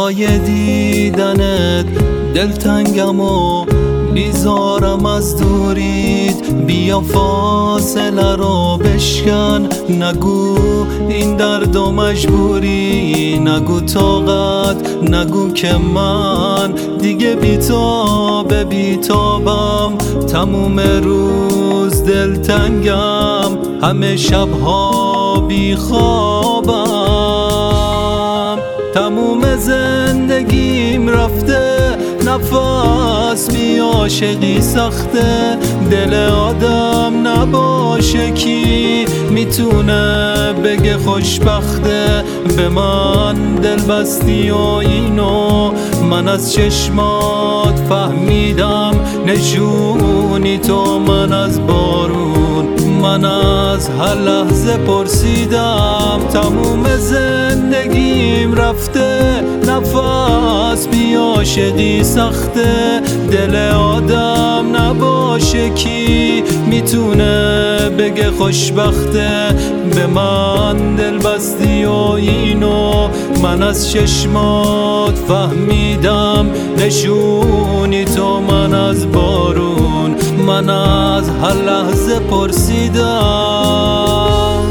برای دیدنت دلتنگم و بیزارم از دورید. بیا فاصله رو بشکن، نگو این درد و مجبوری، نگو طاقت، نگو که من دیگه بیتابم. تموم روز دلتنگم، همه شبها بیخوابم. تموم زندگیم رفته، نفس بی عاشقی سخته. دل آدم نباشه کی میتونه بگه خوشبخته. به من دل بستی و اینو من از چشمات فهمیدم. نشونی تو من از بارون، من از هر لحظه پرسیدم. تموم زندگیم رفته، نفس بی عاشقی سخته. دل آدم نباشه کی میتونه بگه خوشبخته. به من دل بستی و اینو من از چشمات فهمیدم. نشونی تو من از بارون، من از هر لحظه پرسیدم.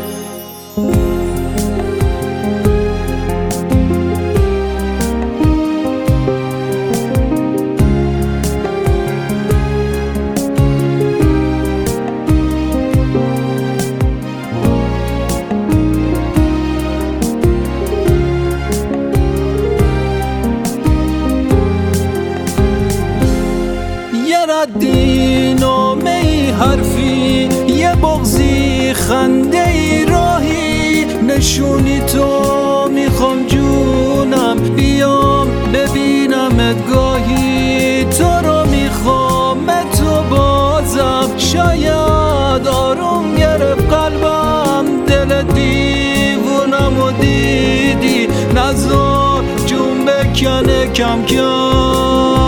ردی نامه‌ای حرفی، یه بغضی خنده ای راهی. نشونی تو میخوام جونم، بیام ببینمت گاهی. تو رو میخوام تو بازم، شاید آروم گرفت قلبم. دل دیوونم و دیدی، نذار جون بکنه کم کم.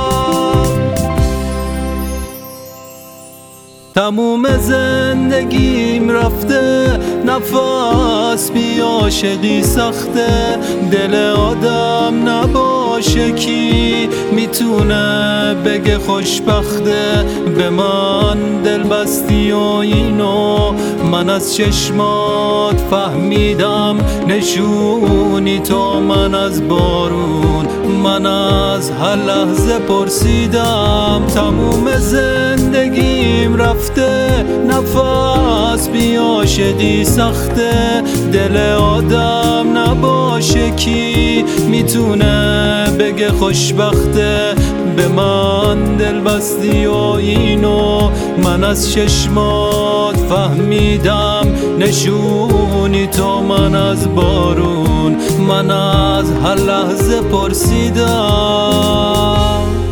تموم زندگیم رفته، نفس بی عاشقی سخته. دل آدم نباشه کی میتونه بگه خوشبخته. به من دل بستی و اینو من از چشمات فهمیدم. نشونی تو من از بارون، من از هر لحظه پرسیدم. تموم زندگیم رفته، نفس بی عاشقی سخته. دل آدم نباشه کی میتونه بگه خوشبخته. به من دل بستی و اینو من از چشمات فهمیدم. نشونی تو من از بارون، من از هر لحظه پرسیدم.